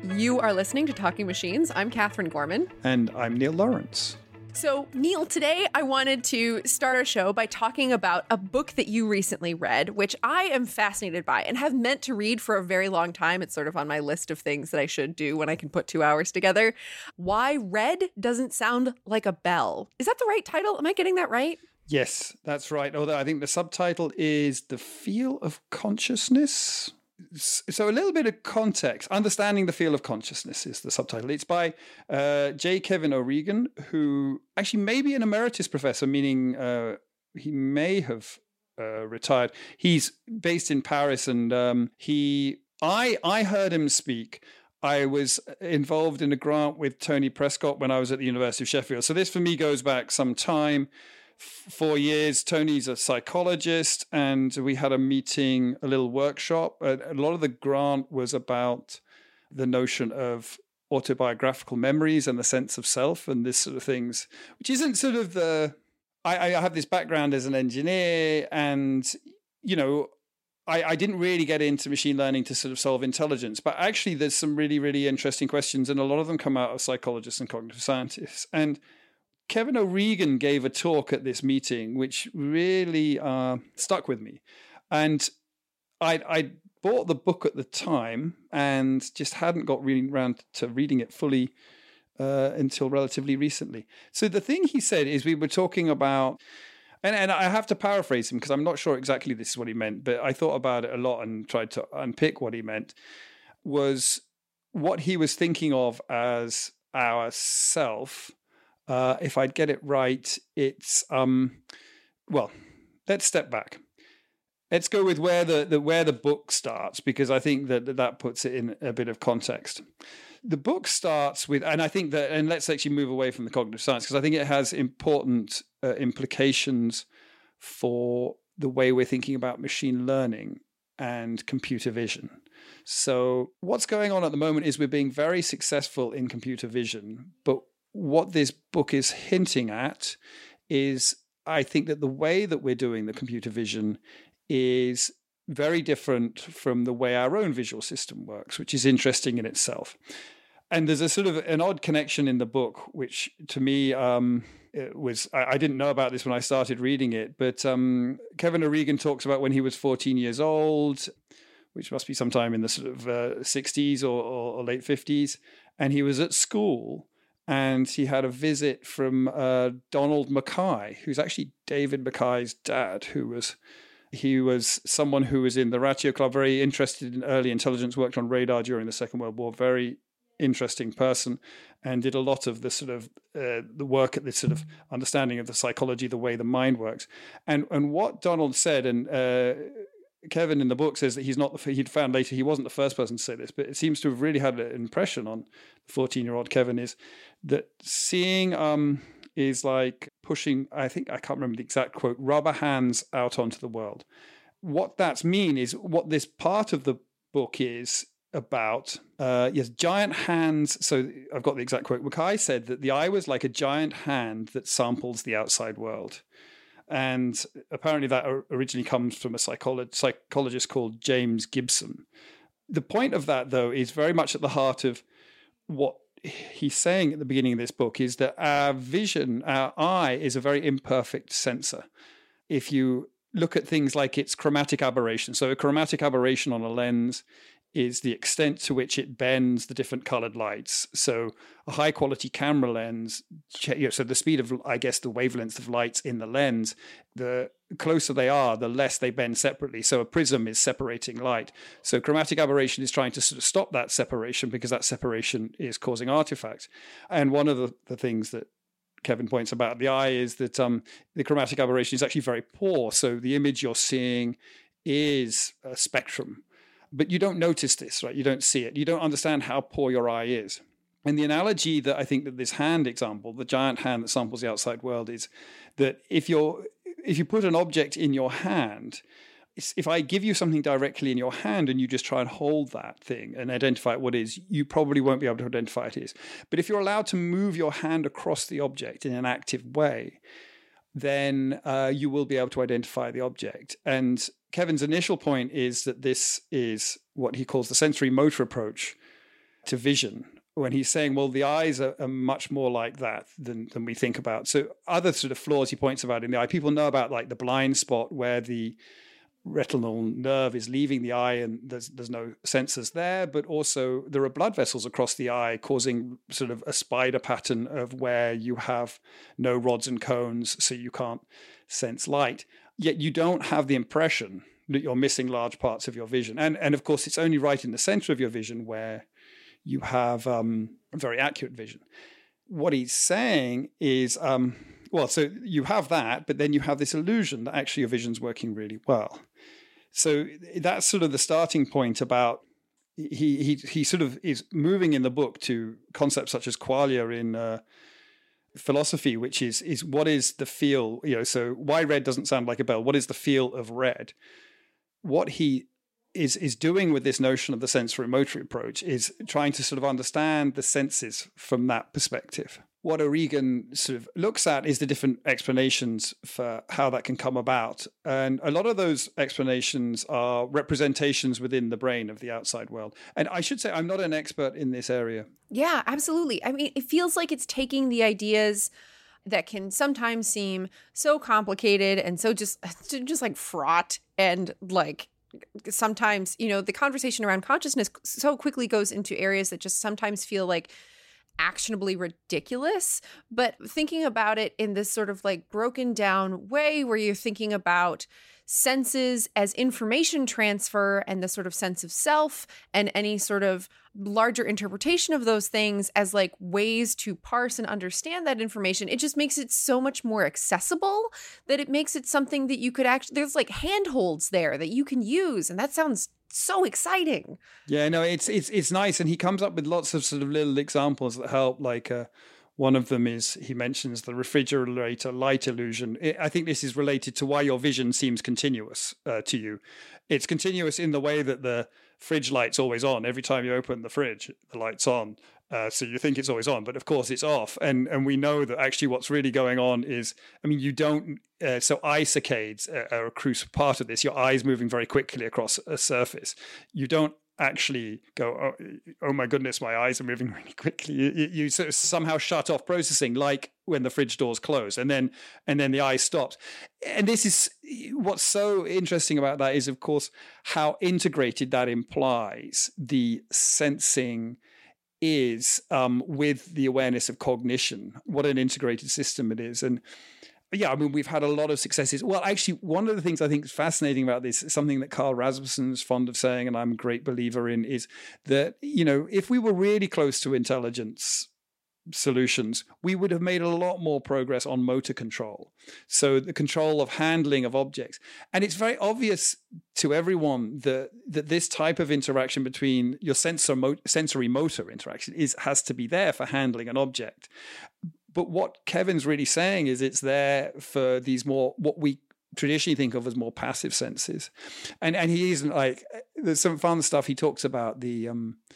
You are listening to Talking Machines. I'm Catherine Gorman. And I'm Neil Lawrence. So, Neil, today I wanted to start our show by talking about a book that you recently read, which I am fascinated by and have meant to read for a very long time. It's sort of on my list of things that I should do when I can put 2 hours together. Why Red Doesn't Sound Like a Bell. Is that the right title? Am I getting that right? Yes, that's right. Although I think the subtitle is The Feel of Consciousness. So a little bit of context. Understanding the Feel of Consciousness is the subtitle. It's by J. Kevin O'Regan, who actually may be an emeritus professor, meaning he may have retired. He's based in Paris, and I heard him speak. I was involved in a grant with Tony Prescott when I was at the University of Sheffield. So this for me goes back some time. 4 years. Tony's a psychologist, and we had a meeting, a little workshop. A lot of the grant was about the notion of autobiographical memories and the sense of self and this sort of things, which isn't sort of the... I have this background as an engineer, and, you know, I didn't really get into machine learning to sort of solve intelligence, but actually there's some really, really interesting questions, and a lot of them come out of psychologists and cognitive scientists. And Kevin O'Regan gave a talk at this meeting, which really stuck with me. And I bought the book at the time and just hadn't got really around to reading it fully until relatively recently. So the thing he said is, we were talking about, and I have to paraphrase him because I'm not sure exactly this is what he meant, but I thought about it a lot and tried to unpick what he meant, was what he was thinking of as our self. If I'd get it right, it's well, let's step back. Let's go with where the book starts, because I think that puts it in a bit of context. The book starts with, and I think that, and let's actually move away from the cognitive science, because I think it has important implications for the way we're thinking about machine learning and computer vision. So what's going on at the moment is we're being very successful in computer vision, but what this book is hinting at is, I think, that the way that we're doing the computer vision is very different from the way our own visual system works, which is interesting in itself. And there's a sort of an odd connection in the book, which to me it was, I didn't know about this when I started reading it, but Kevin O'Regan talks about when he was 14 years old, which must be sometime in the sort of 60s or late 50s, and he was at school. And he had a visit from Donald Mackay, who's actually David Mackay's dad, he was someone who was in the Ratio Club, very interested in early intelligence, worked on radar during the Second World War, very interesting person, and did a lot of the sort of the work at this sort of understanding of the psychology, the way the mind works. And what Donald said, and Kevin in the book says that he'd found later he wasn't the first person to say this, but it seems to have really had an impression on the 14-year-old Kevin, is that seeing is like pushing, I can't remember the exact quote, rubber hands out onto the world. What that's mean is, what this part of the book is about, giant hands. So I've got the exact quote. Mackay said that the eye was like a giant hand that samples the outside world. And apparently that originally comes from a psychologist called James Gibson. The point of that, though, is very much at the heart of what he's saying at the beginning of this book, is that our vision, our eye, is a very imperfect sensor. If you look at things like its chromatic aberration, so a chromatic aberration on a lens is the extent to which it bends the different colored lights. So a high quality camera lens, so the speed of, I guess, the wavelengths of lights in the lens, the closer they are, the less they bend separately. So a prism is separating light. So chromatic aberration is trying to sort of stop that separation, because that separation is causing artifacts. And one of the things that Kevin points about the eye is that the chromatic aberration is actually very poor. So the image you're seeing is a spectrum. But you don't notice this, right? You don't see it. You don't understand how poor your eye is. And the analogy that I think that this hand example, the giant hand that samples the outside world, is that if you put an object in your hand, if I give you something directly in your hand and you just try and hold that thing and identify what it is, you probably won't be able to identify it is. But if you're allowed to move your hand across the object in an active way, then you will be able to identify the object. And Kevin's initial point is that this is what he calls the sensory motor approach. to vision when he's saying, well, the eyes are much more like that than we think about. So other sort of flaws he points about in the eye, people know about like the blind spot where the retinal nerve is leaving the eye and there's no sensors there, but also there are blood vessels across the eye causing sort of a spider pattern of where you have no rods and cones, so you can't sense light. Yet you don't have the impression that you're missing large parts of your vision. And of course, it's only right in the center of your vision where you have very accurate vision. What he's saying is, so you have that, but then you have this illusion that actually your vision's working really well. So that's sort of the starting point about, he sort of is moving in the book to concepts such as qualia in philosophy, which is what is the feel, so why red doesn't sound like a bell, what is the feel of red? What he is doing with this notion of the sensory motor approach is trying to sort of understand the senses from that perspective. What O'Regan sort of looks at is the different explanations for how that can come about. And a lot of those explanations are representations within the brain of the outside world. And I should say, I'm not an expert in this area. Yeah, absolutely. I mean, it feels like it's taking the ideas that can sometimes seem so complicated and so just like fraught and like sometimes, the conversation around consciousness so quickly goes into areas that just sometimes feel like actionably ridiculous, but thinking about it in this sort of like broken down way where you're thinking about senses as information transfer and the sort of sense of self and any sort of larger interpretation of those things as like ways to parse and understand that information, it just makes it so much more accessible that it makes it something that you could actually, there's like handholds there that you can use. And that sounds so exciting. Yeah, no, it's nice. And he comes up with lots of sort of little examples that help, like one of them is he mentions the refrigerator light illusion. I think this is related to why your vision seems continuous to you. It's continuous in the way that the fridge light's always on. Every time you open the fridge, the light's on. So you think it's always on, but of course it's off. And we know that actually what's really going on is, you don't, so eye saccades are a crucial part of this. Your eyes moving very quickly across a surface. You don't actually go, oh my goodness, my eyes are moving really quickly. You sort of somehow shut off processing, like when the fridge doors close, and then the eye stops. And this is what's so interesting about that is, of course, how integrated that implies the sensing is with the awareness of cognition. What an integrated system it is. And yeah, we've had a lot of successes. Well, actually, one of the things I think is fascinating about this, something that Carl Rasmussen is fond of saying, and I'm a great believer in, is that, if we were really close to intelligence solutions, we would have made a lot more progress on motor control. So the control of handling of objects. And it's very obvious to everyone that this type of interaction between your sensory motor interaction has to be there for handling an object. But what Kevin's really saying is it's there for these more, what we traditionally think of as more passive senses. And he isn't like, there's some fun stuff. He talks about the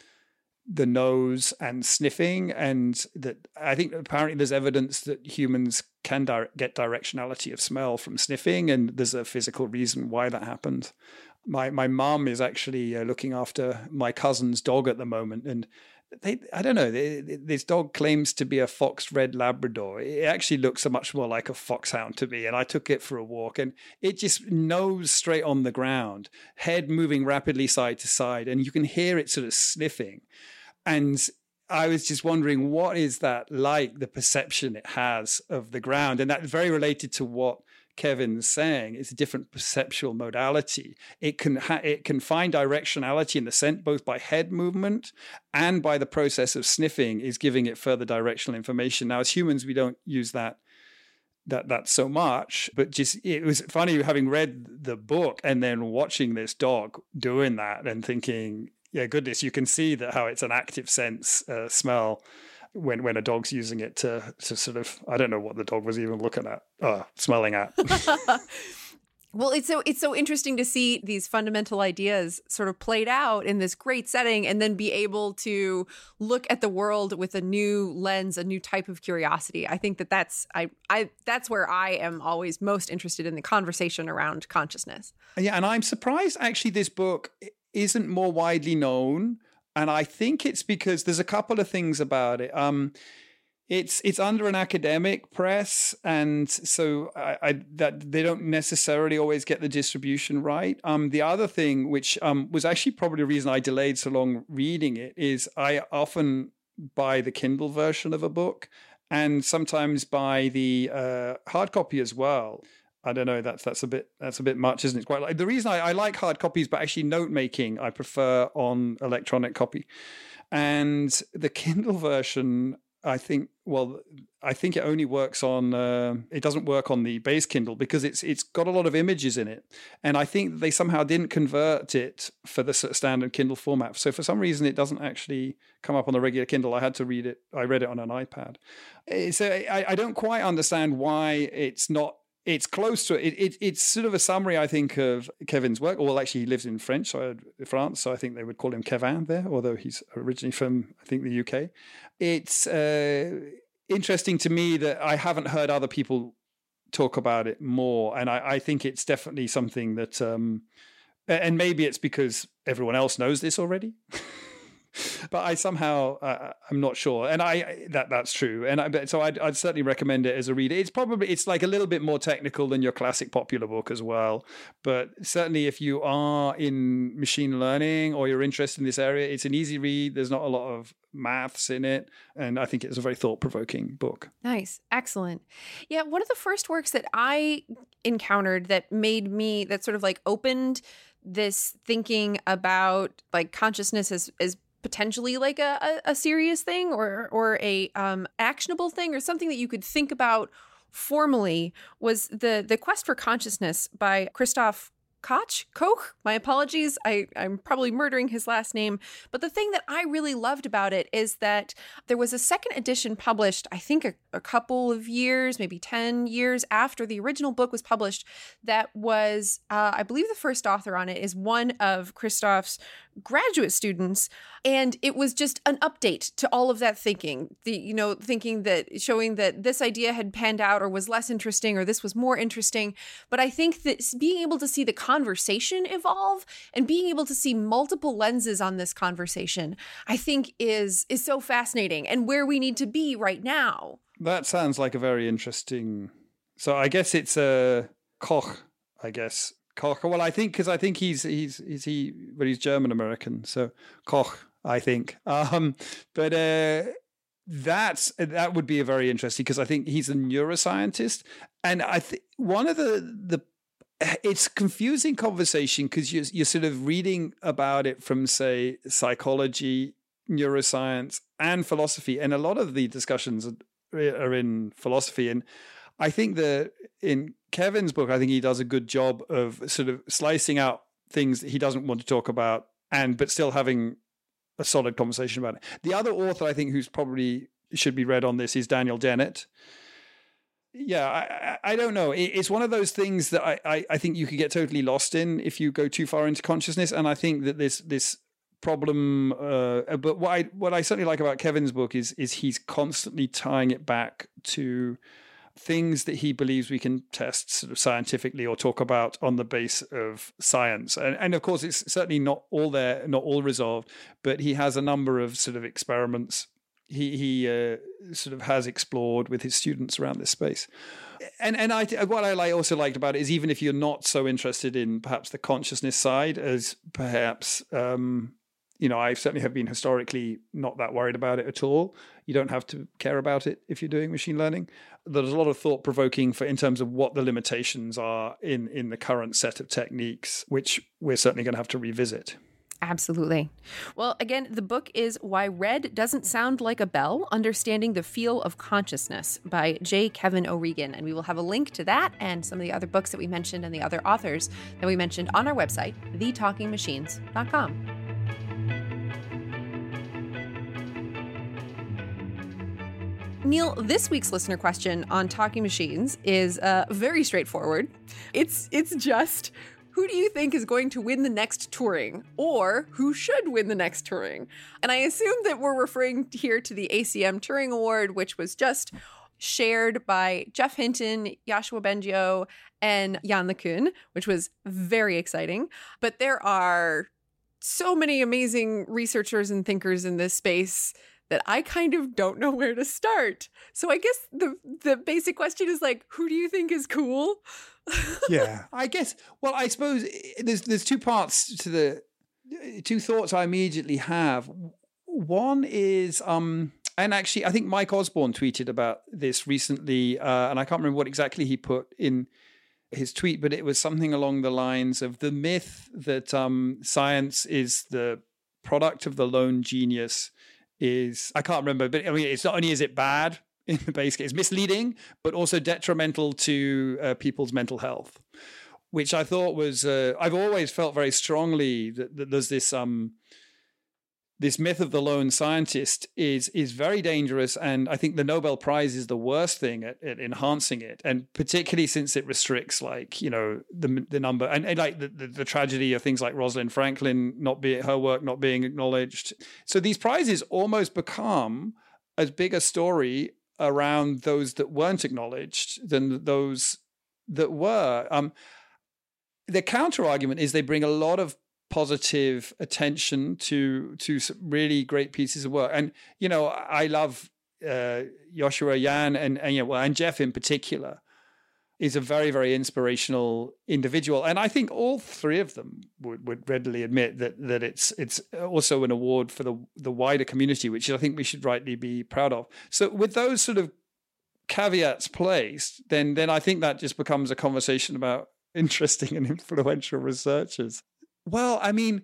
nose and sniffing, and that I think apparently there's evidence that humans can get directionality of smell from sniffing, and there's a physical reason why that happens. My mum is actually looking after my cousin's dog at the moment, and I don't know, this dog claims to be a fox red Labrador. It actually looks so much more like a foxhound to me. And I took it for a walk, and it just nose straight on the ground, head moving rapidly side to side. And you can hear it sort of sniffing. And I was just wondering, what is that like, the perception it has of the ground? And that's very related to what Kevin's saying. It's a different perceptual modality. It can find directionality in the scent both by head movement and by the process of sniffing is giving it further directional information. Now, as humans, we don't use that so much, but just it was funny having read the book and then watching this dog doing that and thinking, yeah, goodness, you can see that how it's an active sense smell when a dog's using it to sort of, I don't know what the dog was even looking at, smelling at. Well, it's so interesting to see these fundamental ideas sort of played out in this great setting, and then be able to look at the world with a new lens, a new type of curiosity. I think that's where I am always most interested in the conversation around consciousness. Yeah, and I'm surprised actually this book isn't more widely known. And I think it's because there's a couple of things about it. It's under an academic press, and so that they don't necessarily always get the distribution right. The other thing, which was actually probably the reason I delayed so long reading it, is I often buy the Kindle version of a book, and sometimes buy the hard copy as well. I don't know. That's a bit much, isn't it? It's quite like the reason I like hard copies, but actually note making I prefer on electronic copy, and the Kindle version. I think it only works on. It doesn't work on the base Kindle because it's got a lot of images in it, and I think they somehow didn't convert it for the standard Kindle format. So for some reason, it doesn't actually come up on the regular Kindle. I had to read it. I read it on an iPad. So I don't quite understand why it's not. It's close to it. It's sort of a summary, I think, of Kevin's work. Well, actually, he lives in France, so I think they would call him Kevin there, although he's originally from, I think, the UK. It's interesting to me that I haven't heard other people talk about it more, and I think it's definitely something that, and maybe it's because everyone else knows this already. But I somehow I'm not sure, and that's true, and so I'd certainly recommend it as a reader. It's like a little bit more technical than your classic popular book as well, but certainly if you are in machine learning or you're interested in this area, it's an easy read. There's not a lot of maths in it, and I think it's a very thought-provoking book. Nice. Excellent. Yeah, one of the first works that I encountered that sort of like opened this thinking about like consciousness as potentially like a serious thing or a actionable thing or something that you could think about formally was the Quest for Consciousness by Christoph Koch. My apologies. I'm probably murdering his last name. But the thing that I really loved about it is that there was a second edition published, I think a couple of years, maybe 10 years after the original book was published, that was, I believe the first author on it is one of Christoph's graduate students. And it was just an update to all of that thinking, showing that this idea had panned out or was less interesting or this was more interesting. But I think that being able to see the conversation evolve and being able to see multiple lenses on this conversation, I think is so fascinating and where we need to be right now. That sounds like a very interesting. So I guess it's a Koch, I guess. Koch. Well, I think he's German American, so Koch, I think. But that would be a very interesting because I think he's a neuroscientist, and I think one of the it's confusing conversation because you're sort of reading about it from, say, psychology, neuroscience, and philosophy, and a lot of the discussions are in philosophy. And I think that in Kevin's book, I think he does a good job of sort of slicing out things that he doesn't want to talk about, but still having a solid conversation about it. The other author I think who's probably should be read on this is Daniel Dennett. Yeah, I don't know. It's one of those things that I think you could get totally lost in if you go too far into consciousness. And I think that this problem, but what I certainly like about Kevin's book is he's constantly tying it back to things that he believes we can test sort of scientifically or talk about on the base of science. And of course, it's certainly not all there, not all resolved, but he has a number of sort of experiments he sort of has explored with his students around this space. And what I also liked about it is even if you're not so interested in perhaps the consciousness side as perhaps, I certainly have been historically not that worried about it at all. You don't have to care about it if you're doing machine learning. There's a lot of thought provoking in terms of what the limitations are in the current set of techniques, which we're certainly going to have to revisit. Absolutely. Well, again, the book is Why Red Doesn't Sound Like a Bell, Understanding the Feel of Consciousness by J. Kevin O'Regan. And we will have a link to that and some of the other books that we mentioned and the other authors that we mentioned on our website, thetalkingmachines.com. Neil, this week's listener question on Talking Machines is very straightforward. It's just, who do you think is going to win the next Turing, or who should win the next Turing? And I assume that we're referring here to the ACM Turing Award, which was just shared by Geoff Hinton, Yoshua Bengio, and Yann LeCun, which was very exciting. But there are so many amazing researchers and thinkers in this space that I kind of don't know where to start. So I guess the basic question is like, who do you think is cool? Yeah, I guess. Well, I suppose there's two parts to the two thoughts I immediately have. One is, and actually, I think Mike Osborne tweeted about this recently, and I can't remember what exactly he put in his tweet, but it was something along the lines of the myth that science is the product of the lone genius is, I can't remember, but I mean, it's not only is it bad in the base case, it's misleading, but also detrimental to people's mental health, which I thought was, I've always felt very strongly that there's this this myth of the lone scientist is very dangerous. And I think the Nobel Prize is the worst thing at enhancing it. And particularly since it restricts, like, you know, the number and like the tragedy of things like Rosalind Franklin, her work not being acknowledged. So these prizes almost become as big a story around those that weren't acknowledged than those that were. The counter argument is they bring a lot of positive attention to really great pieces of work. And, you know, I love Yoshua Yan and Jeff in particular is a very, very inspirational individual. And I think all three of them would readily admit that it's also an award for the wider community, which I think we should rightly be proud of. So with those sort of caveats placed, then I think that just becomes a conversation about interesting and influential researchers. Well, I mean,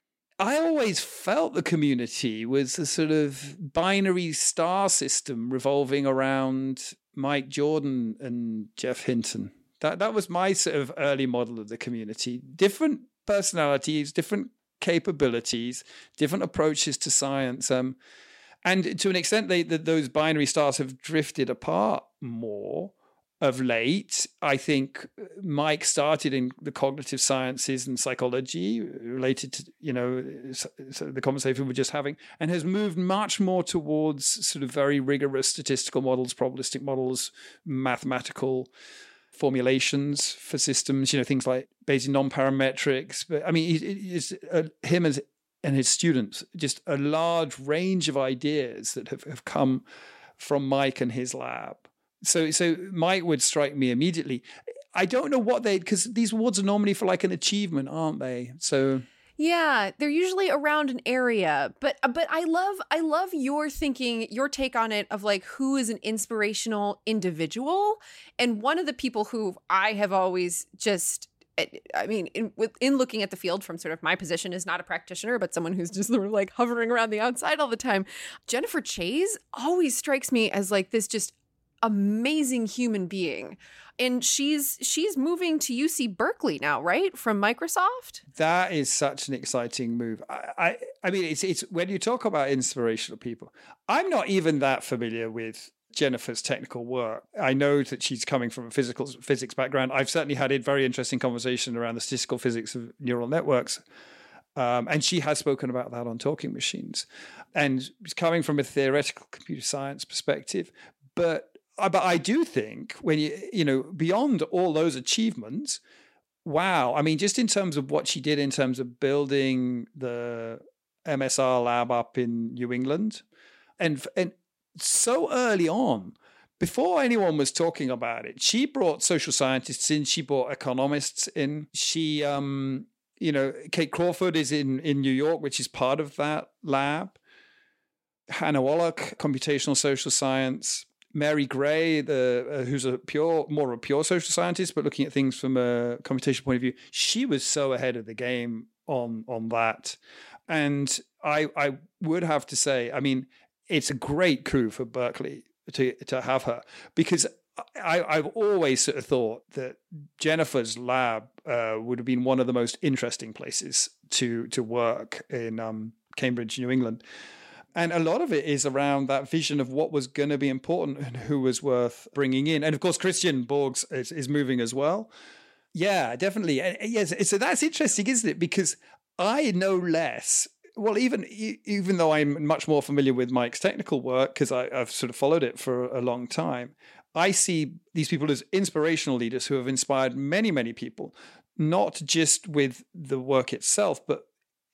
I always felt the community was a sort of binary star system revolving around Mike Jordan and Jeff Hinton. That was my sort of early model of the community. Different personalities, different capabilities, different approaches to science. And to an extent, those binary stars have drifted apart more of late. I think Mike started in the cognitive sciences and psychology related to, you know, so the conversation we were just having, and has moved much more towards sort of very rigorous statistical models, probabilistic models, mathematical formulations for systems, you know, things like Bayesian non-parametrics. But I mean, him and his students, just a large range of ideas that have come from Mike and his lab. So Mike would strike me immediately. I don't know what because these awards are normally for like an achievement, aren't they? So yeah, they're usually around an area, but I love your thinking, your take on it of like who is an inspirational individual. And one of the people who I have always just, I mean, in looking at the field from sort of my position as not a practitioner, but someone who's just sort of like hovering around the outside all the time, Jennifer Chase always strikes me as like this just amazing human being. And she's moving to UC Berkeley now, right? From Microsoft? That is such an exciting move. I mean, it's when you talk about inspirational people, I'm not even that familiar with Jennifer's technical work. I know that she's coming from a physics background. I've certainly had a very interesting conversation around the statistical physics of neural networks. And she has spoken about that on Talking Machines. And coming from a theoretical computer science perspective, but I do think when you know, beyond all those achievements, wow. I mean, just in terms of what she did in terms of building the MSR lab up in New England, and so early on, before anyone was talking about it, she brought social scientists in, she brought economists in. She, you know, Kate Crawford is in New York, which is part of that lab. Hannah Wallach, computational social science. Mary Gray, who's more of a pure social scientist, but looking at things from a computational point of view, she was so ahead of the game on that. And I would have to say, I mean, it's a great coup for Berkeley to have her, because I've always sort of thought that Jennifer's lab would have been one of the most interesting places to work in Cambridge, New England. And a lot of it is around that vision of what was going to be important and who was worth bringing in. And of course, Christian Borgs is moving as well. Yeah, definitely. And yes, so that's interesting, isn't it? Because I know less. Well, even though I'm much more familiar with Mike's technical work, because I've sort of followed it for a long time, I see these people as inspirational leaders who have inspired many, many people, not just with the work itself, but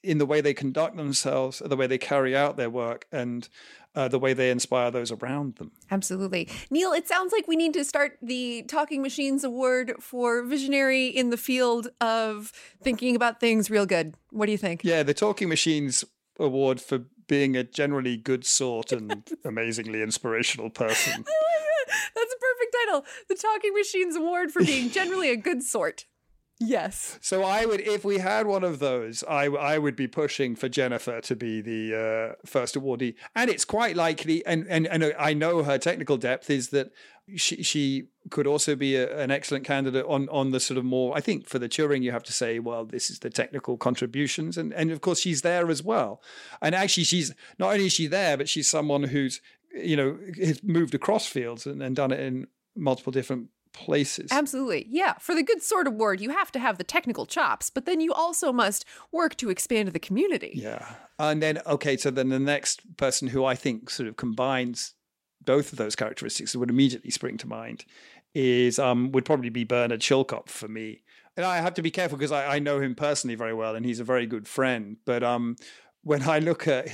in the way they conduct themselves, the way they carry out their work, and the way they inspire those around them. Absolutely. Neil, it sounds like we need to start the Talking Machines Award for visionary in the field of thinking about things real good. What do you think? Yeah, the Talking Machines Award for being a generally good sort and amazingly inspirational person. That's a perfect title. The Talking Machines Award for being generally a good sort. Yes. So I would, if we had one of those, I would be pushing for Jennifer to be the first awardee. And it's quite likely, and I know her technical depth is that she could also be an excellent candidate on the sort of more, I think for the Turing, you have to say, well, this is the technical contributions. And of course, she's there as well. And actually, she's not only is she there, but she's someone who's, has moved across fields and done it in multiple different places. Absolutely. Yeah. For the good sort award, you have to have the technical chops, but then you also must work to expand the community. Yeah. And then, okay, so then the next person who I think sort of combines both of those characteristics that would immediately spring to mind is would probably be Bernard Chilcott for me. And I have to be careful because I know him personally very well and he's a very good friend. But when I look at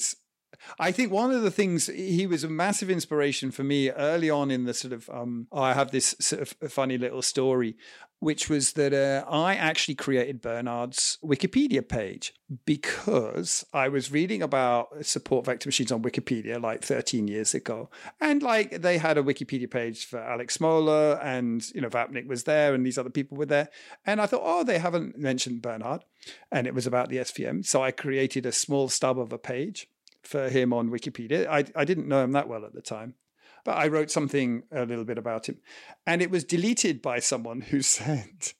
I think one of the things, he was a massive inspiration for me early on in the sort of, I have this sort of funny little story, which was that I actually created Bernard's Wikipedia page because I was reading about support vector machines on Wikipedia like 13 years ago. And like they had a Wikipedia page for Alex Moeller and, Vapnik was there and these other people were there. And I thought, oh, they haven't mentioned Bernard. And it was about the SVM. So I created a small stub of a page for him on Wikipedia. I didn't know him that well at the time, but I wrote something a little bit about him. And it was deleted by someone who said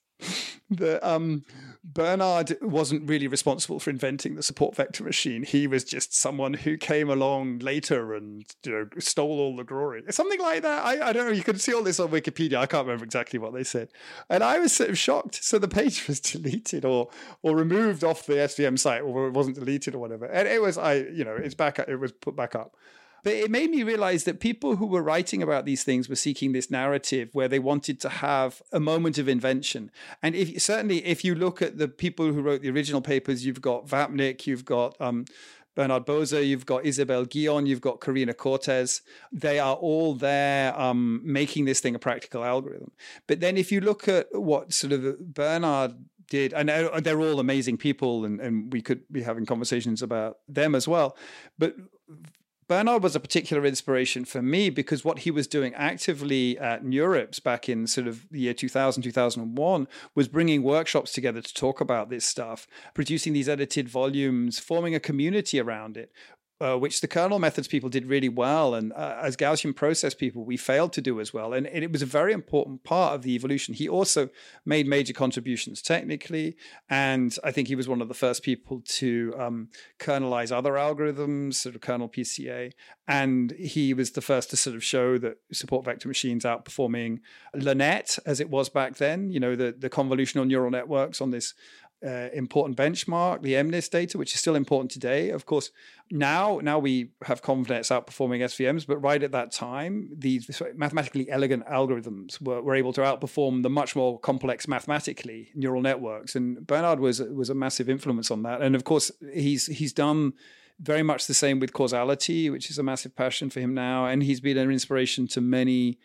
that Bernard wasn't really responsible for inventing the support vector machine. He was just someone who came along later and stole all the glory. Something like that. I don't know. You can see all this on Wikipedia. I can't remember exactly what they said. And I was sort of shocked. So the page was deleted or removed off the SVM site, or it wasn't deleted or whatever. And it was it's back. It was put back up. But it made me realize that people who were writing about these things were seeking this narrative where they wanted to have a moment of invention. And if you look at the people who wrote the original papers, you've got Vapnik, you've got Bernard Boser, you've got Isabel Guillon, you've got Karina Cortez. They are all there making this thing a practical algorithm. But then if you look at what sort of Bernard did, and they're all amazing people, and we could be having conversations about them as well. But Bernard was a particular inspiration for me because what he was doing actively at NeurIPS back in sort of the year 2000, 2001 was bringing workshops together to talk about this stuff, producing these edited volumes, forming a community around it, which the kernel methods people did really well. And as Gaussian process people, we failed to do as well. And it was a very important part of the evolution. He also made major contributions technically. And I think he was one of the first people to kernelize other algorithms, sort of kernel PCA. And he was the first to sort of show that support vector machines outperforming LeNet as it was back then, the convolutional neural networks on this important benchmark, the MNIST data, which is still important today. Of course, now we have ConvNets outperforming SVMs, but right at that time, these mathematically elegant algorithms were able to outperform the much more complex mathematically neural networks. And Bernard was a massive influence on that. And of course, he's done very much the same with causality, which is a massive passion for him now. And he's been an inspiration to many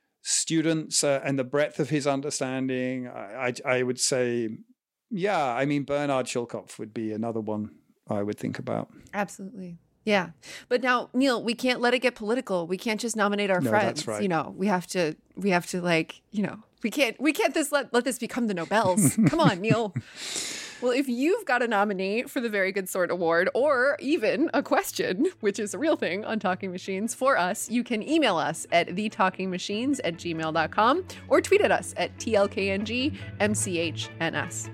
students and the breadth of his understanding. I would say, yeah, I mean, Bernard Chilcott would be another one I would think about. Absolutely. Yeah. But now, Neil, we can't let it get political. We can't just nominate our friends. That's right. We have to we can't let this become the Nobels. Come on, Neil. Well, if you've got a nominee for the Very Good Sort Award, or even a question, which is a real thing on Talking Machines for us, you can email us at thetalkingmachines@gmail.com or tweet at us at TLKNGMCHNS.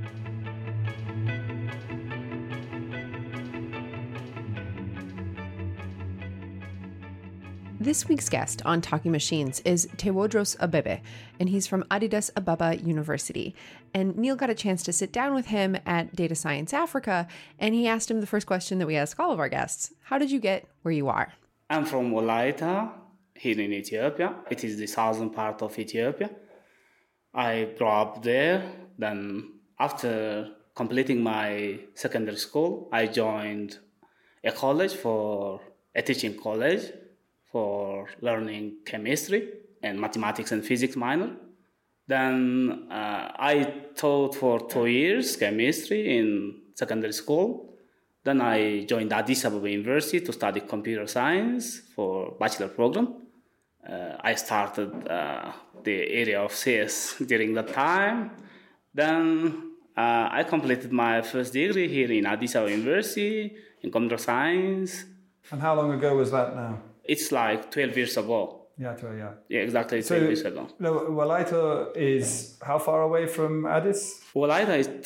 This week's guest on Talking Machines is Tewodros Abebe, and he's from Addis Ababa University. And Neil got a chance to sit down with him at Data Science Africa, and he asked him the first question that we ask all of our guests. How did you get where you are? I'm from Wolaita, here in Ethiopia. It is the southern part of Ethiopia. I grew up there. Then after completing my secondary school, I joined a teaching college for learning chemistry and mathematics and physics minor. Then I taught for 2 years chemistry in secondary school. Then I joined Addis Ababa University to study computer science for bachelor program. I started the area of CS during that time. Then I completed my first degree here in Addis Ababa University in computer science. And how long ago was that now? It's like 12 years ago. Yeah. Yeah, exactly 12 years ago. Walaita is how far away from Addis? Walaita is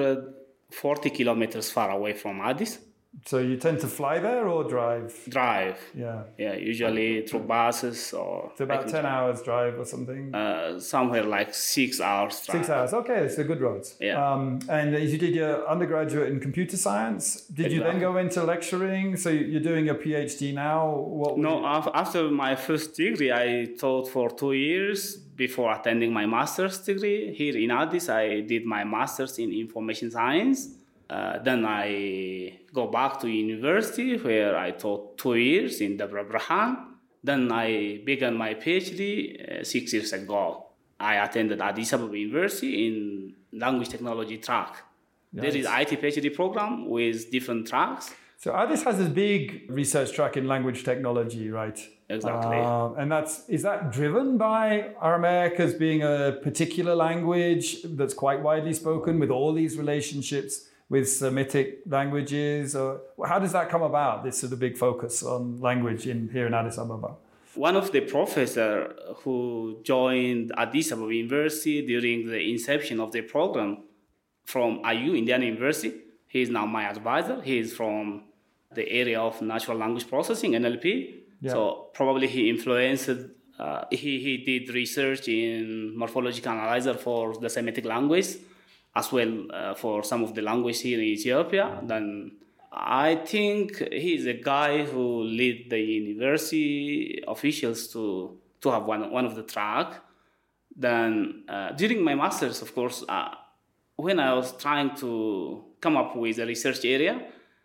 340 kilometers far away from Addis. So you tend to fly there or drive? Drive. Yeah. Yeah, usually through buses or... It's about 10 hours drive or something? Somewhere like 6 hours drive. 6 hours, okay, so good roads. Yeah. And you did your undergraduate in computer science. Did you then go into lecturing? So you're doing your PhD now? After my first degree, I taught for 2 years before attending my master's degree. Here in Addis, I did my master's in information science. Then I go back to university where I taught 2 years in Dabra Brahan. Then I began my PhD 6 years ago. I attended Addis Ababa University in language technology track. Yes. There is IT PhD program with different tracks. So Addis has this big research track in language technology, right? Exactly. And is that driven by Aramaic as being a particular language that's quite widely spoken with all these relationships with Semitic languages? Or how does that come about, this sort of big focus on language here in Addis Ababa? One of the professors who joined Addis Ababa University during the inception of the program from IU, Indiana University, he is now my advisor. He is from the area of natural language processing, NLP. Yeah. So probably he influenced, he did research in morphological analyzer for the Semitic language, as well for some of the language here in Ethiopia. Then I think he's a guy who led the university officials to have one of the track. Then during my master's, of course, when I was trying to come up with a research area,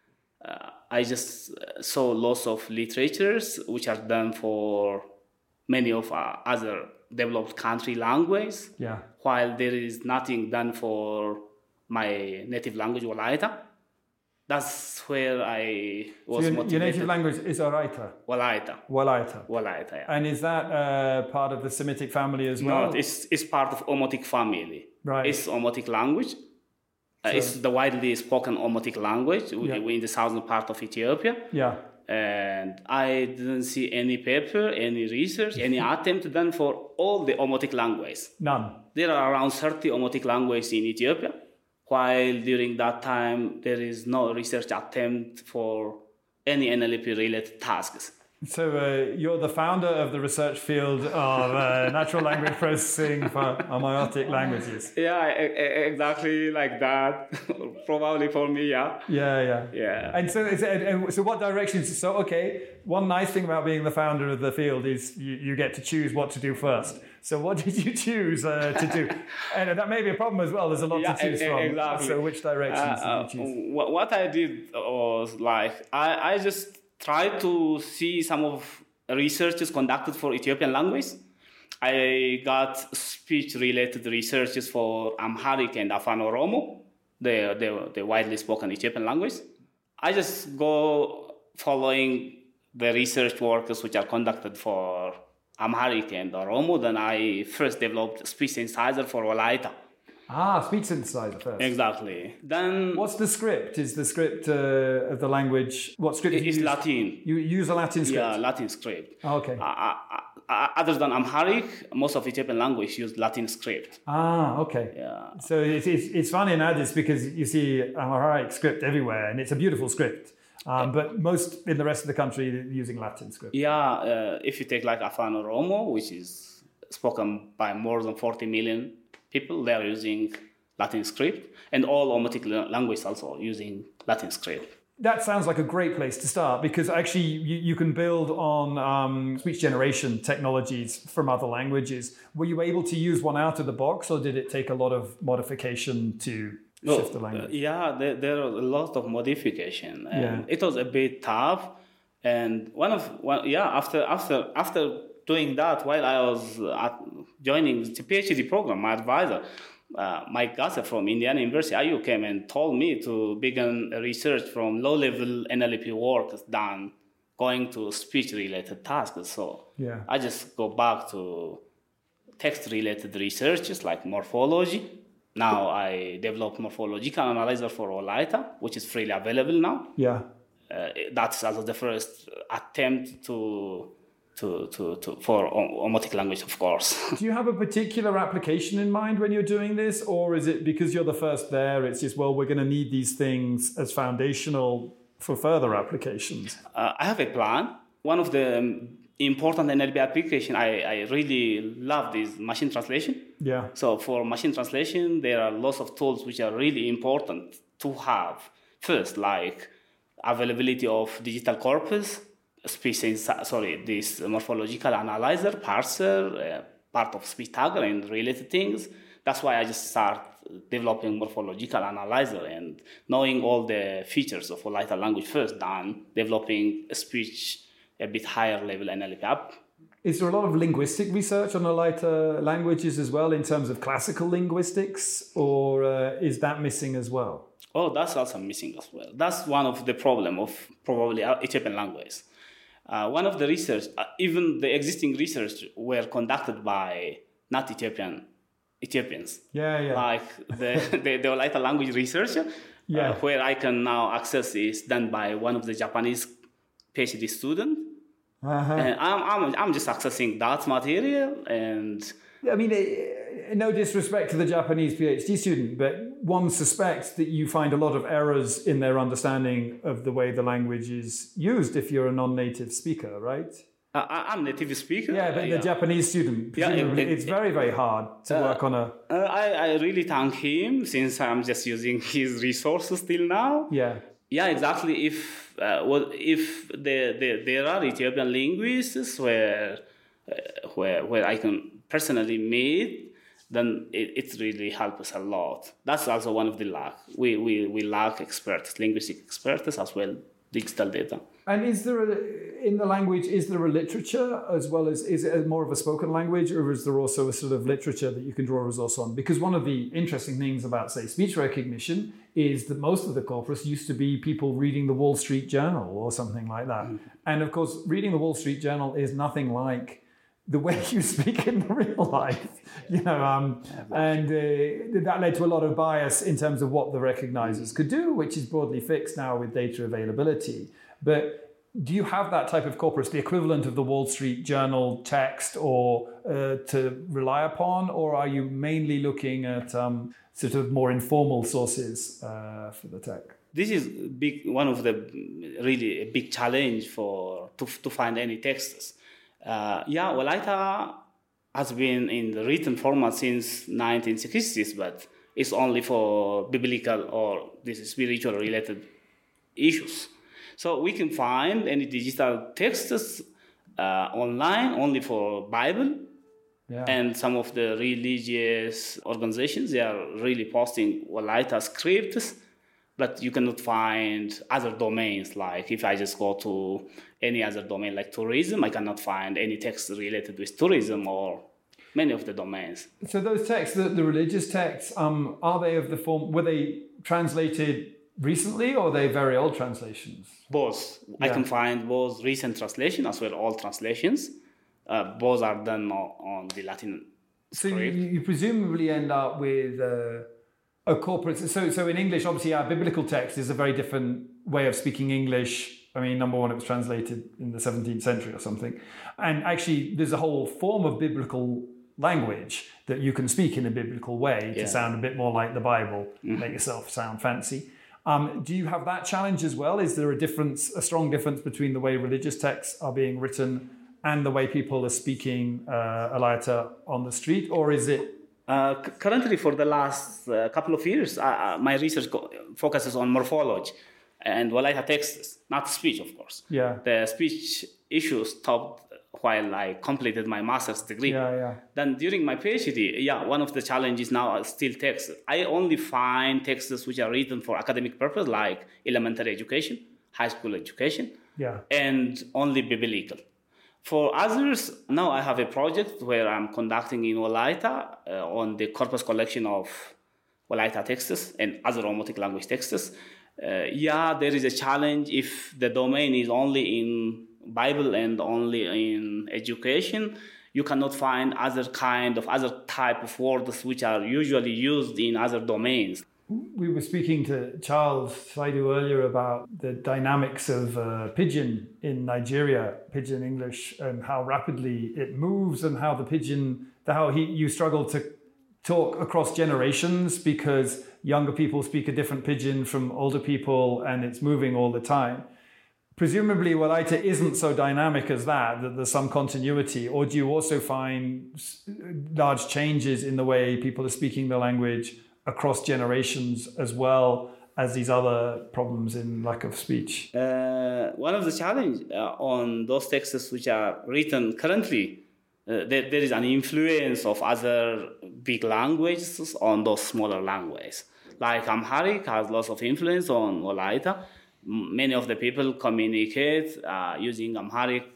I just saw lots of literatures which are done for many of other developed country languages, while there is nothing done for my native language, Walaita. That's where I was motivated. Your native language is Araita? Walaita. Walaita, yeah. And is that part of the Semitic family as well? No, it's part of Omotic family. Right. It's Omotic language. It's the widely spoken Omotic language in the southern part of Ethiopia. Yeah. And I didn't see any paper, any research, any attempt done for all the Omotic languages. None. There are around 30 Omotic languages in Ethiopia, while during that time there is no research attempt for any NLP-related tasks. So you're the founder of the research field of natural language processing for Omotic languages. Yeah, exactly like that. Probably for me, yeah. Yeah. And so what directions? So, okay, one nice thing about being the founder of the field is you get to choose what to do first. So what did you choose to do? And that may be a problem as well. There's a lot to choose from. Exactly. So which directions did you choose? What I did was I just tried to see some of researches conducted for Ethiopian language. I got speech-related researches for Amharic and Afan Oromo, the widely spoken Ethiopian language. I just go following the research works which are conducted for Amharic and Oromo. Then I first developed speech synthesizer for Walaita. Speech synthesizer first. Exactly. Then what's the script? Is the script of the language? What script do you use? It's Latin. You use a Latin script? Yeah, Latin script. Okay. Other than Amharic, most of Ethiopian language use Latin script. Okay. Yeah. So it's fun in Addis because you see Amharic script everywhere, and it's a beautiful script. But most in the rest of the country using Latin script. Yeah, if you take like Afan Oromo, which is spoken by more than 40 million people, they are using Latin script, and all Omotic languages also using Latin script. That sounds like a great place to start because actually you can build on speech generation technologies from other languages. Were you able to use one out of the box, or did it take a lot of modification to shift the language? There are a lot of modification. And Yeah. it was a bit tough. And after doing that, while I was joining the PhD program, my advisor, Mike Gasser from Indiana University, IU, came and told me to begin research from low-level NLP work done going to speech-related tasks. So Yeah. I just go back to text-related researches like morphology. Now I developed morphological analyzer for Wolaita, which is freely available now. Yeah. That's also the first attempt for omotic language, of course. Do you have a particular application in mind when you're doing this, or is it because you're the first there, it's just, well, we're going to need these things as foundational for further applications? I have a plan. One of the important NLP application I really love is machine translation. Yeah. So for machine translation, there are lots of tools which are really important to have. First, like availability of digital corpus, this morphological analyzer, parser, part of speech tagger and related things. That's why I just start developing morphological analyzer and knowing all the features of Wolaita language first, then developing a speech a bit higher level NLP app. Is there a lot of linguistic research on Wolaita languages as well in terms of classical linguistics, or is that missing as well? Oh, that's also missing as well. That's one of the problem of probably Ethiopian language. One of the research, even the existing research were conducted by not Ethiopians. Yeah. Like the Wolaita language research, where I can now access is done by one of the Japanese PhD student. And I'm just accessing that material and... I mean, no disrespect to the Japanese PhD student, but one suspects that you find a lot of errors in their understanding of the way the language is used if you're a non-native speaker, right? I'm a native speaker. Yeah, but the Japanese student, it's very, very hard to work on a... I really thank him since I'm just using his resources till now. Yeah. Yeah, exactly. If there are Ethiopian linguists where I can personally meet, then it really helps us a lot. That's also one of the lack. We lack linguistic experts as well, digital data. And is there in the language, is there a literature as well as, is it more of a spoken language, or is there also a sort of literature that you can draw a resource on? Because one of the interesting things about, say, speech recognition is that most of the corpus used to be people reading the Wall Street Journal or something like that. Mm-hmm. And of course, reading the Wall Street Journal is nothing like the way you speak in real life, and that led to a lot of bias in terms of what the recognizers could do, which is broadly fixed now with data availability. But do you have that type of corpus, the equivalent of the Wall Street Journal text, or to rely upon, or are you mainly looking at sort of more informal sources for the tech? This is one of the really a big challenge to find any texts. Wolaita has been in the written format since 1960s, but it's only for biblical or this spiritual related issues. So we can find any digital texts online only for Bible. Yeah. And some of the religious organizations, they are really posting Wolaita scripts, but you cannot find other domains. Like if I just go to any other domain like tourism, I cannot find any text related with tourism or many of the domains. So those texts, the religious texts, are they of the form, were they translated recently or are they very old translations? Both. Yeah. I can find both recent translation as well old translations. Both are done on the Latin script. So you presumably end up with a corporate... So in English, obviously, our biblical text is a very different way of speaking English. I mean, number one, it was translated in the 17th century or something. And actually, there's a whole form of biblical language that you can speak in a biblical way to sound a bit more like the Bible, make yourself sound fancy. Do you have that challenge as well? Is there a strong difference between the way religious texts are being written and the way people are speaking Wolaita on the street, or is it? Currently, for the last couple of years, my research focuses on morphology and Wolaita texts, not speech, of course. Yeah. The speech issues stopped while I completed my master's degree. Yeah. Then during my PhD, one of the challenges now are still texts. I only find texts which are written for academic purpose, like elementary education, high school education, and only biblical. For others, now I have a project where I'm conducting in Wolaita on the corpus collection of Wolaita texts and other Omotic language texts. There is a challenge if the domain is only in Bible and only in education. You cannot find other type of words which are usually used in other domains. We were speaking to Charles Saidu earlier about the dynamics of Pidgin in Nigeria, Pidgin English, and how rapidly it moves, and how you struggle to talk across generations because younger people speak a different Pidgin from older people, and it's moving all the time. Presumably, Wolaita isn't so dynamic as that there's some continuity, or do you also find large changes in the way people are speaking the language across generations, as well as these other problems in lack of speech? One of the challenges on those texts which are written currently, there is an influence of other big languages on those smaller languages. Like Amharic has lots of influence on Wolaita. Many of the people communicate using Amharic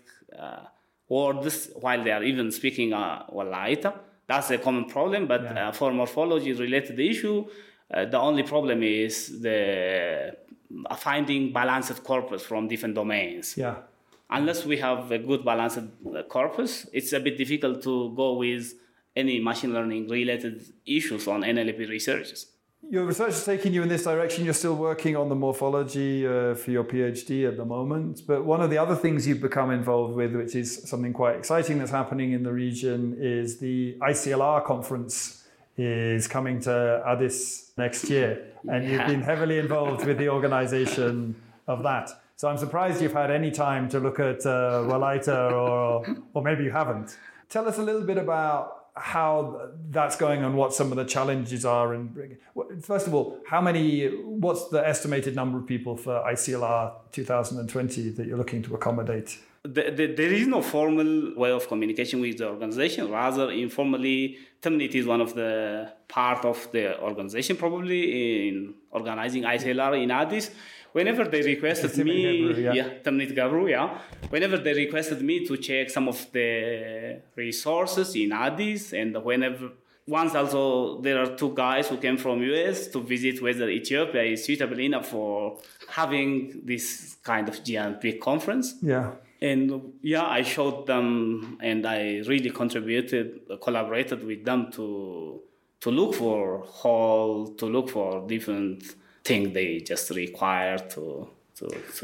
words while they are even speaking Wolaita. That's a common problem, but for morphology-related issue, the only problem is the finding balanced corpus from different domains. Unless we have a good balanced corpus, it's a bit difficult to go with any machine learning-related issues on NLP researches. Your research is taking you in this direction. You're still working on the morphology for your PhD at the moment. But one of the other things you've become involved with, which is something quite exciting that's happening in the region, is the ICLR conference is coming to Addis next year. And you've been heavily involved with the organization of that. So I'm surprised you've had any time to look at Wolaita, or maybe you haven't. Tell us a little bit about how that's going and what some of the challenges are. And first of all, what's the estimated number of people for ICLR 2020 that you're looking to accommodate? There is no formal way of communication with the organization. Rather, informally, Temnit is one of the part of the organization, probably in organizing ICLR in Addis. Whenever they requested me, Temnit Gabru, whenever they requested me to check some of the resources in Addis, and once also there are two guys who came from US to visit whether Ethiopia is suitable enough for having this kind of giant big conference. And I showed them, and I really collaborated with them to look for hall, to look for different things they just require to. So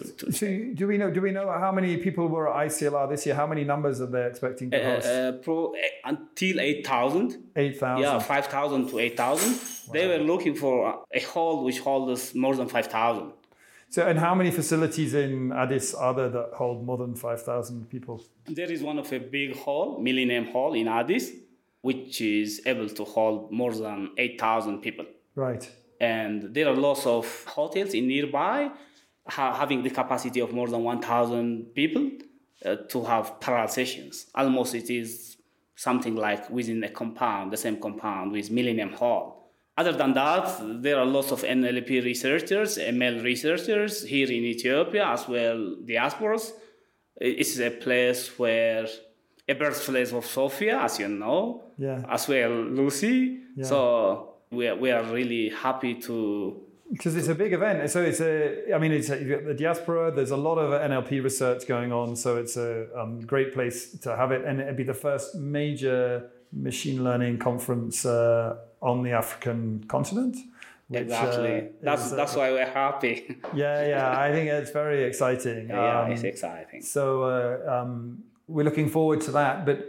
do we know how many people were at ICLR this year? How many numbers are they expecting to host? Until 8,000. 8,000. Yeah, 5,000 to 8,000. Wow. They were looking for a hall which holds more than 5,000. So, and how many facilities in Addis are there that hold more than 5,000 people? There is one of a big hall, Millennium Hall in Addis, which is able to hold more than 8,000 people. Right. And there are lots of hotels in nearby having the capacity of more than 1,000 people to have parallel sessions. Almost it is something like within the same compound with Millennium Hall. Other than that, there are lots of NLP researchers, ML researchers here in Ethiopia, as well diasporas. It's a place where a birthplace of Sophia, as you know, as well Lucy. Yeah. So we are really happy to. Because it's a big event. So it's the diaspora. There's a lot of NLP research going on. So it's a great place to have it. And it'd be the first major machine learning conference on the African continent. Which, exactly. That's why we're happy. I think it's very exciting. It's exciting. So we're looking forward to that. But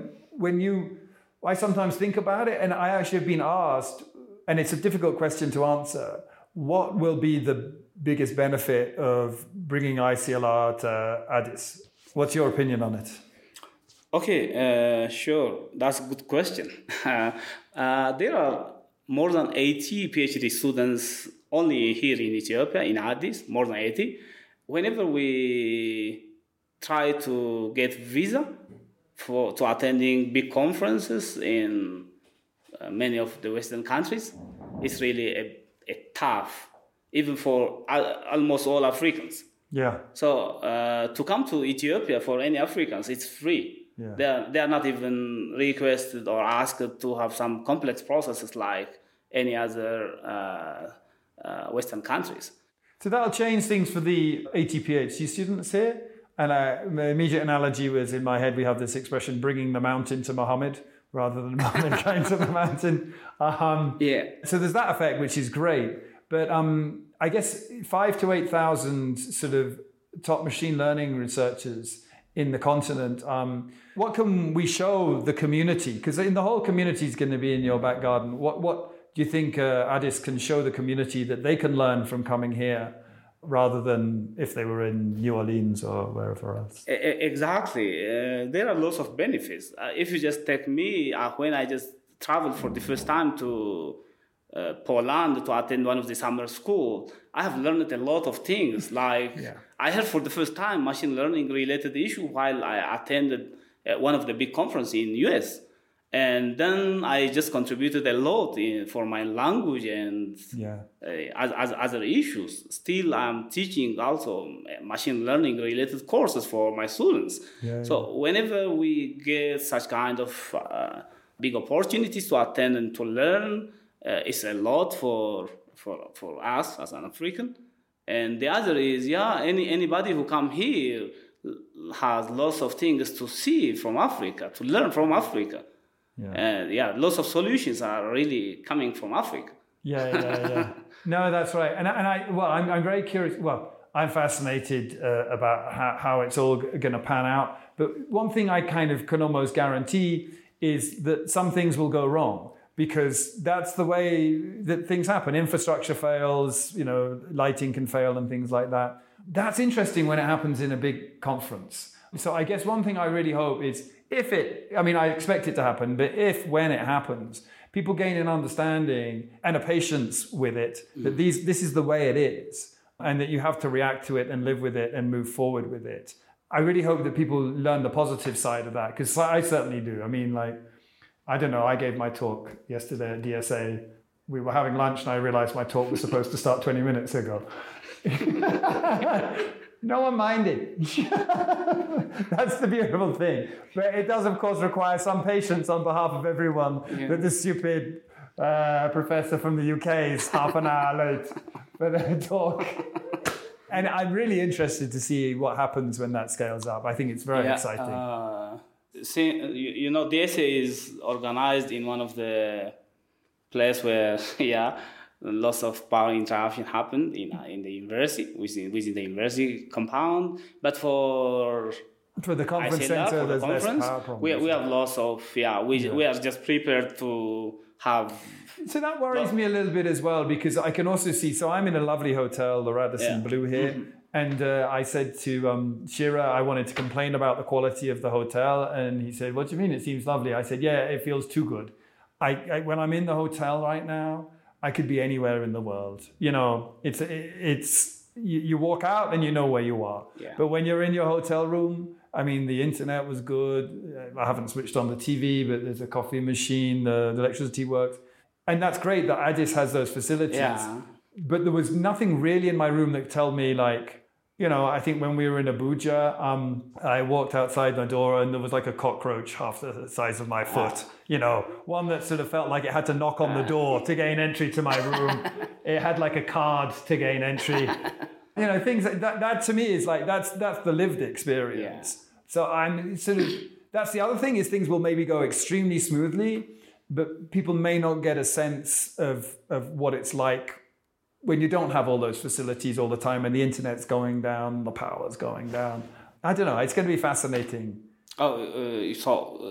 I sometimes think about it, and I actually have been asked, and it's a difficult question to answer, what will be the biggest benefit of bringing ICLR to Addis? What's your opinion on it? Okay, sure. That's a good question. There are more than 80 PhD students only here in Ethiopia, in Addis, more than 80. Whenever we try to get visa to attending big conferences in many of the Western countries. It's really a tough, even for almost all Africans. Yeah. So to come to Ethiopia for any Africans, it's free. Yeah. They are not even requested or asked to have some complex processes like any other Western countries. So that'll change things for the AT-PhD students here. And my immediate analogy was in my head, we have this expression, bringing the mountain to Muhammad rather than Muhammad going to the mountain. So there's that effect, which is great. But I guess 5,000 to 8,000 sort of top machine learning researchers in the continent. What can we show the community? Because the whole community is going to be in your back garden. What do you think Addis can show the community that they can learn from coming here, rather than if they were in New Orleans or wherever else? Exactly. There are lots of benefits. If you just take me, when I just traveled for the first time to Poland to attend one of the summer school, I have learned a lot of things. Like I heard for the first time machine learning related issue while I attended one of the big conferences in US. And then I just contributed a lot for my language and as other issues. Still, I'm teaching also machine learning related courses for my students. So whenever we get such kind of big opportunities to attend and to learn, it's a lot for us as an African. And the other is, anybody who come here has lots of things to see from Africa, to learn from Africa. Lots of solutions are really coming from Africa. No, that's right. And I'm very curious. Well, I'm fascinated about how it's all going to pan out. But one thing I kind of can almost guarantee is that some things will go wrong, because that's the way that things happen. Infrastructure fails, lighting can fail and things like that. That's interesting when it happens in a big conference. So I guess one thing I really hope is I expect it to happen, but when it happens, people gain an understanding and a patience with it, that this is the way it is, and that you have to react to it and live with it and move forward with it. I really hope that people learn the positive side of that, because I certainly do. I don't know, I gave my talk yesterday at DSA. We were having lunch and I realized my talk was supposed to start 20 minutes ago. No one minded. That's the beautiful thing. But it does, of course, require some patience on behalf of everyone that the stupid professor from the UK is half an hour late for their talk. And I'm really interested to see what happens when that scales up. I think it's very exciting. DSA is organized in one of the places where, lots of power interaction happened in the university, within the university compound. But for the conference center, there's less power problems. We have lots of, we are just prepared to have. So that worries me a little bit as well, because I can also see, so I'm in a lovely hotel, the Radisson Blu here. And I said to Shira, I wanted to complain about the quality of the hotel. And he said, what do you mean? It seems lovely. I said, it feels too good. When I'm in the hotel right now, I could be anywhere in the world. It's you walk out and you know where you are. But when you're in your hotel room, the internet was good. I haven't switched on the TV, but there's a coffee machine, the electricity works. And that's great that Addis has those facilities. But there was nothing really in my room that told me I think when we were in Abuja, I walked outside my door and there was like a cockroach half the size of my foot. One that sort of felt like it had to knock on the door to gain entry to my room. It had like a card to gain entry. Things like that to me is like, that's the lived experience. So I'm sort of, that's the other thing, is things will maybe go extremely smoothly, but people may not get a sense of what it's like when you don't have all those facilities all the time and the internet's going down, the power's going down. I don't know. It's going to be fascinating. Of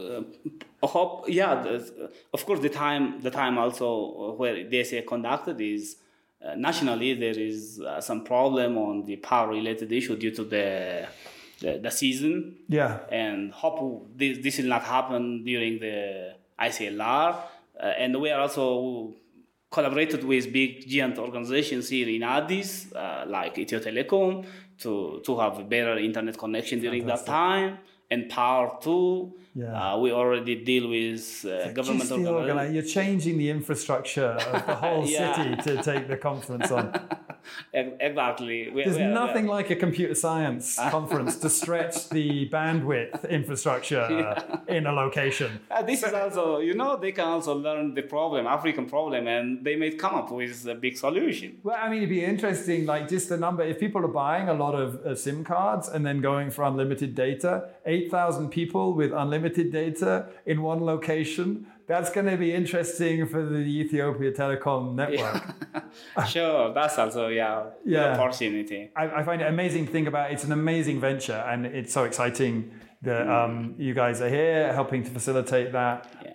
course, the time also where DSA conducted is nationally there is some problem on the power-related issue due to the season. And hope this will not happen during the ICLR. And we are also collaborated with big giant organizations here in Addis, like Ethio Telecom, to have a better internet connection during that time, and Power too. Yeah. We already deal with government organizations. You're changing the infrastructure of the whole city to take the conference on. Exactly. There's nothing like a computer science conference to stretch the bandwidth infrastructure in a location. This is also, they can also learn the problem, African problem, and they may come up with a big solution. Well, I mean, it'd be interesting, like just the number, if people are buying a lot of SIM cards and then going for unlimited data, 8,000 people with unlimited data in one location, that's going to be interesting for the Ethiopia Telecom network. Sure, that's also good opportunity. I find it amazing to think about. It's an amazing venture, and it's so exciting that you guys are here helping to facilitate that. Yeah.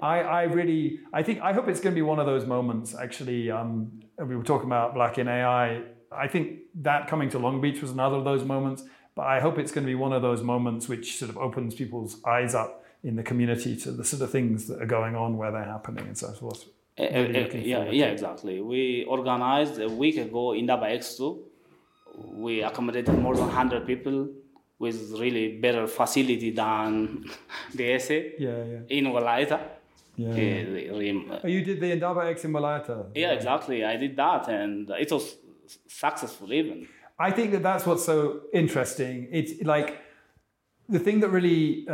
I hope it's going to be one of those moments. Actually, we were talking about Black in AI. I think that coming to Long Beach was another of those moments. But I hope it's going to be one of those moments which sort of opens people's eyes up in the community to the sort of things that are going on, where they're happening, and so forth. Really exactly. We organized a week ago Indaba X2. We accommodated more than 100 people with really better facility than the essay in Walaita. You did the Indaba X in Walaita? Yeah, exactly. I did that, and it was successful even. I think that's what's so interesting. It's like the thing that really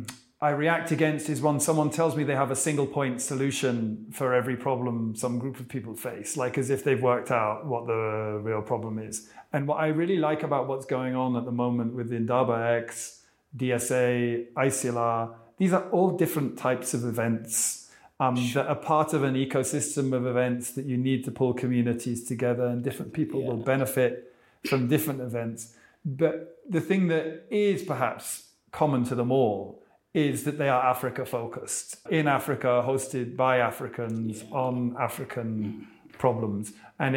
I react against is when someone tells me they have a single point solution for every problem some group of people face, like as if they've worked out what the real problem is. And what I really like about what's going on at the moment with Indaba X, DSA, ICLR, these are all different types of events that are part of an ecosystem of events that you need to pull communities together, and different people will benefit from different events. But the thing that is perhaps common to them all is that they are Africa focused, in Africa, hosted by Africans on African problems. And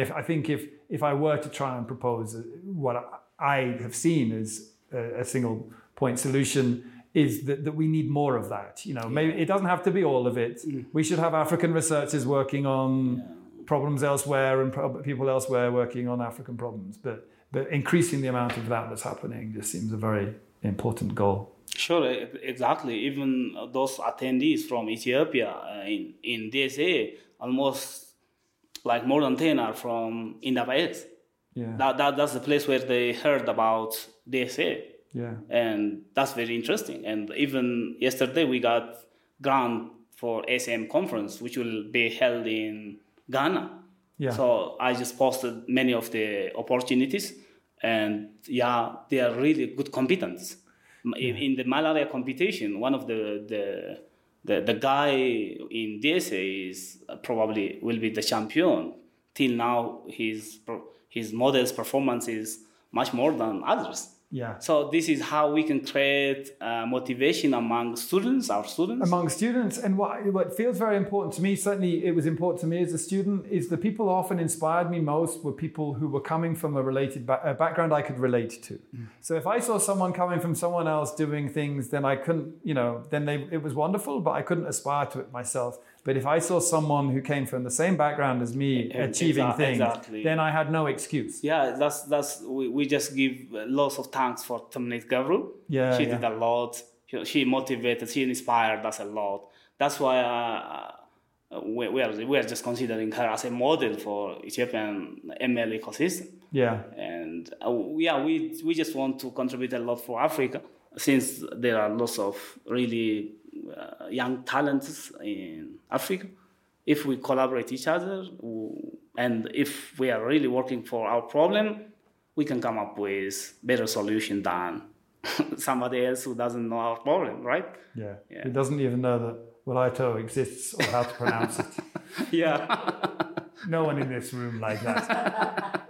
if I were to try and propose what I have seen as a single point solution, is that we need more of that. Maybe it doesn't have to be all of it. We should have African researchers working on problems elsewhere and people elsewhere working on African problems. But increasing the amount of that's happening just seems a very important goal. Sure, exactly. Even those attendees from Ethiopia in DSA, almost like more than 10 are from Indaba X. Yeah. That's the place where they heard about DSA. Yeah. And that's very interesting. And even yesterday we got grant for SM conference, which will be held in Ghana. Yeah. So I just posted many of the opportunities, and they are really good competence. In the malaria competition, one of the guy in DSA is probably will be the champion. Till now, his model's performance is much more than others. Yeah. So this is how we can create motivation among students, our students. Among students. And what feels very important to me, certainly it was important to me as a student, is the people who often inspired me most were people who were coming from a related background I could relate to. So if I saw someone coming from someone else doing things, then I couldn't, it was wonderful, but I couldn't aspire to it myself. But if I saw someone who came from the same background as me achieving things, then I had no excuse. Yeah, we just give lots of thanks for Tamnit Gavru. Yeah, she did a lot. She motivated, she inspired us a lot. That's why we are just considering her as a model for Ethiopian ML ecosystem. Yeah, and we just want to contribute a lot for Africa, since there are lots of really young talents in Africa. If we collaborate each other, and if we are really working for our problem, we can come up with better solution than somebody else who doesn't know our problem, right? Yeah. Who doesn't even know that Walaito exists or how to pronounce it. Yeah. No one in this room like that.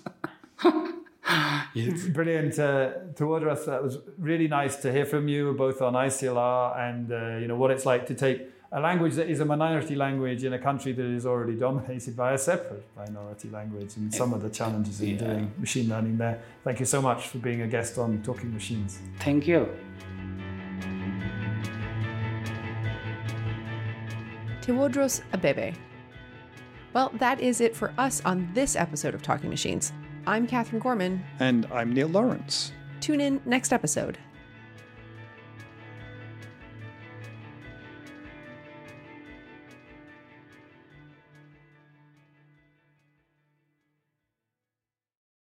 It's brilliant. Tewodros, that was really nice to hear from you, both on ICLR and what it's like to take a language that is a minority language in a country that is already dominated by a separate minority language, and some of the challenges in doing machine learning there. Thank you so much for being a guest on Talking Machines. Thank you. Tewodros Abebe. Well, that is it for us on this episode of Talking Machines. I'm Catherine Gorman. And I'm Neil Lawrence. Tune in next episode.